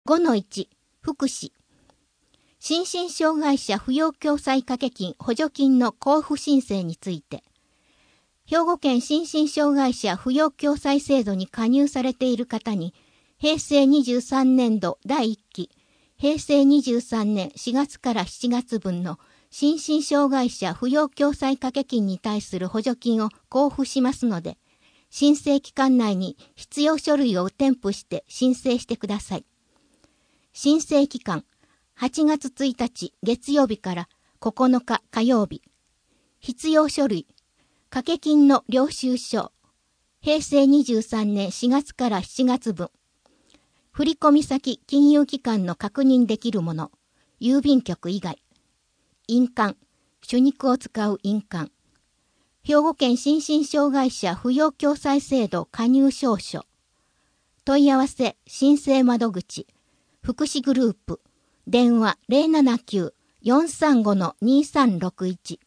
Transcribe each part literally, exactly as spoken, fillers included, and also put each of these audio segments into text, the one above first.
ごのいち、福祉。心身障害者扶養共済掛金補助金の交付申請について、兵庫県心身障害者扶養共済制度に加入されている方に、へいせいにじゅうさんねんどだいいっき、へいせいにじゅうさんねんしがつからしちがつぶんの心身障害者扶養共済掛金に対する補助金を交付しますので、申請期間内に必要書類を添付して申請してください。申請期間、はちがつついたち月曜日からここのか火曜日。必要書類、掛金の領収書、へいせいにじゅうさんねんしがつからしちがつぶん。振込先金融機関の確認できるもの、郵便局以外。印鑑、手肉を使う印鑑。兵庫県心身障害者扶養共済制度加入証書。問い合わせ申請窓口、福祉グループ、電話 ゼロななきゅう よんさんご にさんろくいち。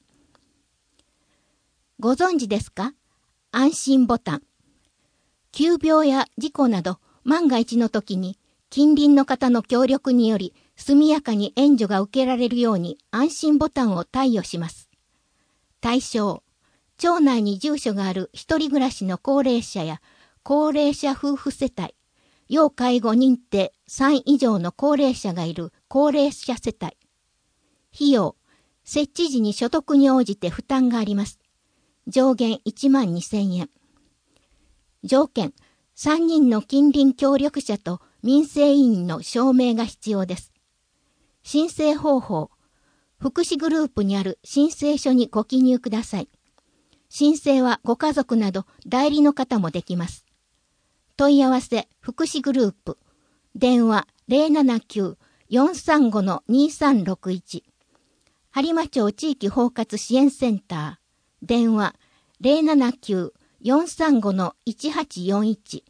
ご存知ですか？安心ボタン。急病や事故など万が一の時に近隣の方の協力により速やかに援助が受けられるように安心ボタンを貸与します。対象、町内に住所がある一人暮らしの高齢者や高齢者夫婦世帯、要介護認定さん以上の高齢者がいる高齢者世帯。費用、設置時に所得に応じて負担があります。上限いちまんにせんえん。条件、さんにんの近隣協力者と民生委員の証明が必要です。申請方法、福祉グループにある申請書にご記入ください。申請はご家族など代理の方もできます。問い合わせ福祉グループ、電話 ゼロななきゅう よんさんご にさんろくいち。播磨町地域包括支援センター、電話 ゼロななきゅう よんさんご いちはちよんいち。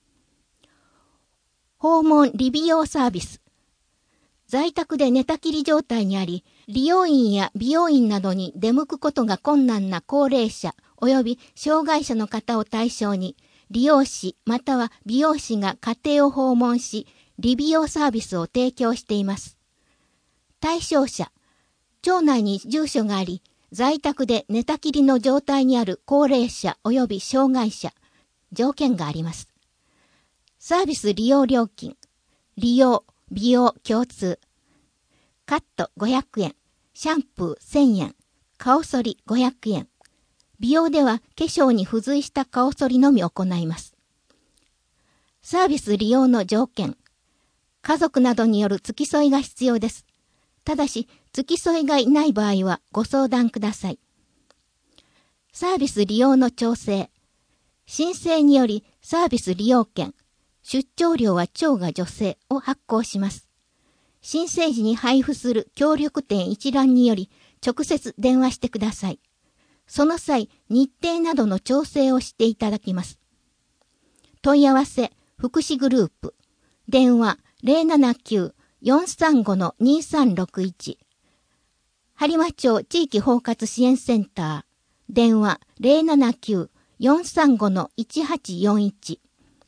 訪問理美容サービス。在宅で寝たきり状態にあり、理容院や美容院などに出向くことが困難な高齢者及び障害者の方を対象に、理容師または美容師が家庭を訪問し、理美容サービスを提供しています。対象者、町内に住所があり、在宅で寝たきりの状態にある高齢者及び障害者、条件があります。サービス利用料金、利用、美容共通。カットごひゃくえん、シャンプーせんえん、顔剃りごひゃくえん。美容では化粧に付随した顔剃りのみ行います。サービス利用の条件。家族などによる付き添いが必要です。ただし、付き添いがいない場合はご相談ください。サービス利用の調整。申請によりサービス利用券、出張料は町が助成を発行します。申請時に配布する協力店一覧により直接電話してください。その際、日程などの調整をしていただきます。問い合わせ、福祉グループ。電話 ゼロななきゅう よんさんご にさんろくいち。播磨町地域包括支援センター。電話 ゼロななきゅう よんさんご いちはちよんいち。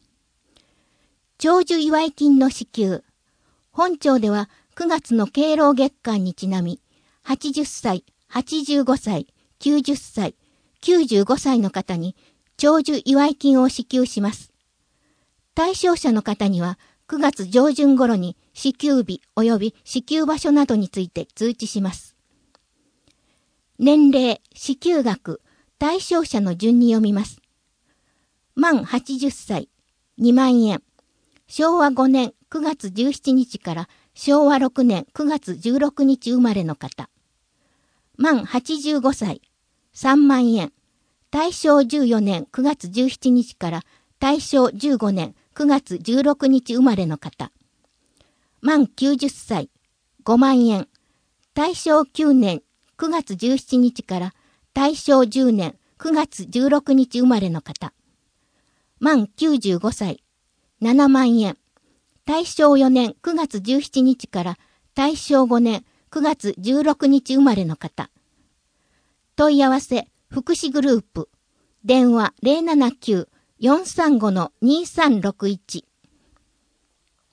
長寿祝金の支給。本町ではくがつの敬老月間にちなみ、はちじゅっさい、はちじゅうごさい、きゅうじゅっさい、きゅうじゅうごさいの方に長寿祝金を支給します。対象者の方にはくがつじょうじゅん頃に支給日及び支給場所などについて通知します。年齢、支給額、対象者の順に読みます。満はちじゅっさい、にまんえん。しょうわごねんくがつじゅうしちにちからしょうわろくねんくがつじゅうろくにち生まれの方。満はちじゅうごさい、さんまんえん。大正じゅうよねんくがつじゅうしちにちから大正じゅうごねんくがつじゅうろくにち生まれの方。満きゅうじゅっさい、ごまんえん。大正きゅうねんくがつじゅうしちにちから大正じゅうねんくがつじゅうろくにち生まれの方。満きゅうじゅうごさい、ななまんえん。大正よねんくがつじゅうしちにちから大正ごねんくがつじゅうろくにち生まれの方。問い合わせ、福祉グループ。電話 ゼロななきゅう よんさんご にさんろくいち。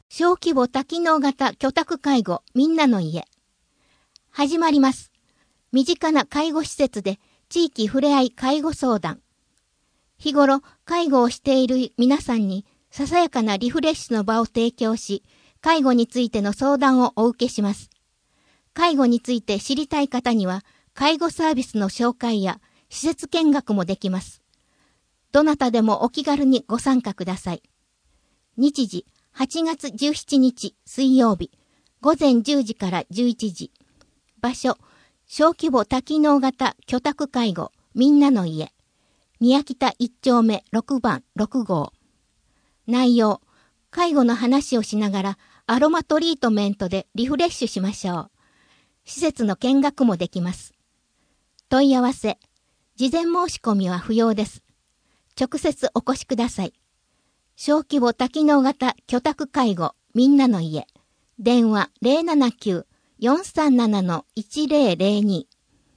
小規模多機能型居宅介護みんなの家。始まります。身近な介護施設で地域ふれあい介護相談。日頃介護をしている皆さんにささやかなリフレッシュの場を提供し、介護についての相談をお受けします。介護について知りたい方には、介護サービスの紹介や施設見学もできます。どなたでもお気軽にご参加ください。日時、はちがつじゅうしちにち水曜日、ごぜんじゅうじからじゅういちじ。場所、小規模多機能型居宅介護みんなの家。宮北いっちょうめろくばんろくごう。内容、介護の話をしながらアロマトリートメントでリフレッシュしましょう。施設の見学もできます。問い合わせ、事前申し込みは不要です。直接お越しください。小規模多機能型居宅介護みんなの家。電話 ゼロななきゅう よんさんなな いちゼロゼロに。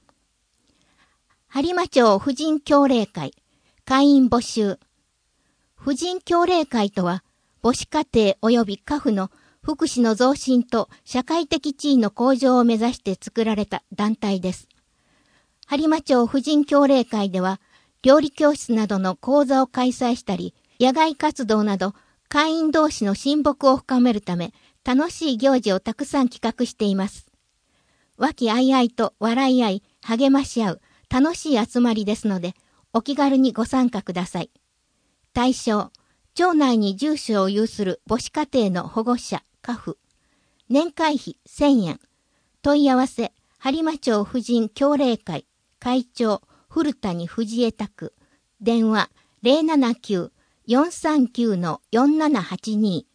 播磨町婦人協励会、会員募集。婦人協励会とは、母子家庭及び家父の福祉の増進と社会的地位の向上を目指して作られた団体です。播磨町婦人協励会では、料理教室などの講座を開催したり、野外活動など、会員同士の親睦を深めるため、楽しい行事をたくさん企画しています。和気あいあいと笑い合い、励まし合う、楽しい集まりですので、お気軽にご参加ください。対象、町内に住所を有する母子家庭の保護者、家父。年会費せんえん。問い合わせ、播磨町婦人協励会、会長、古谷藤江宅。電話、ゼロななきゅう よんさんきゅう よんななはちに。